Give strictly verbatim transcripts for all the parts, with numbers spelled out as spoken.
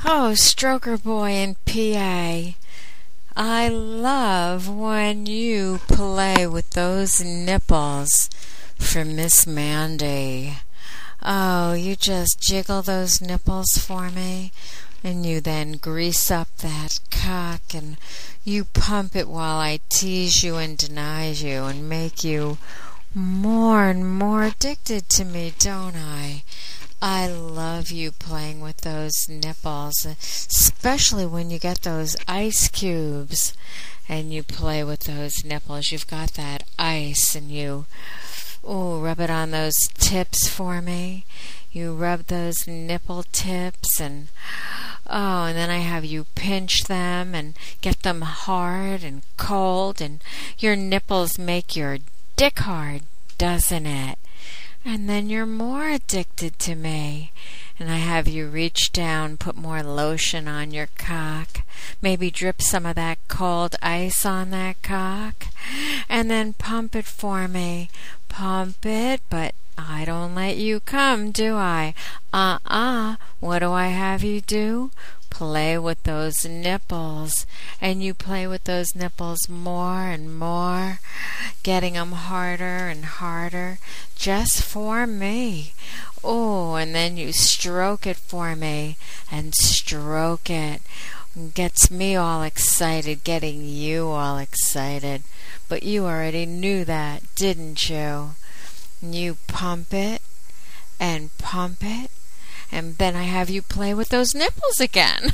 Oh, Stroker Boy in P A, I love when you play with those nipples for Miss Mandy. Oh, you just jiggle those nipples for me, and you then grease up that cock, and you pump it while I tease you and deny you and make you more and more addicted to me, don't I? I love you playing with those nipples, especially when you get those ice cubes and you play with those nipples. You've got that ice and you, oh, rub it on those tips for me. You rub those nipple tips and, oh, and then I have you pinch them and get them hard and cold, and your nipples make your dick hard, doesn't it? And then you're more addicted to me. And I have you reach down, put more lotion on your cock, maybe drip some of that cold ice on that cock, and then pump it for me. Pump it, but I don't let you come, do I? Uh-uh. What do I have you do? Play with those nipples, and you play with those nipples more and more, getting them harder and harder, just for me. Oh, and then you stroke it for me, and stroke it. Gets me all excited, getting you all excited. But you already knew that, didn't you? You pump it, and pump it, and then I have you play with those nipples again.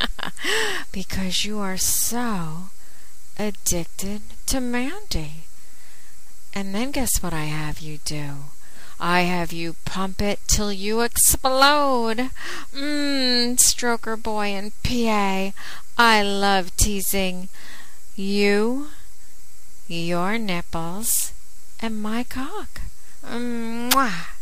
Because you are so addicted to Mandy. And then guess what I have you do? I have you pump it till you explode. Mmm, Stroker Boy in P A, I love teasing you, your nipples, and my cock. Mwah.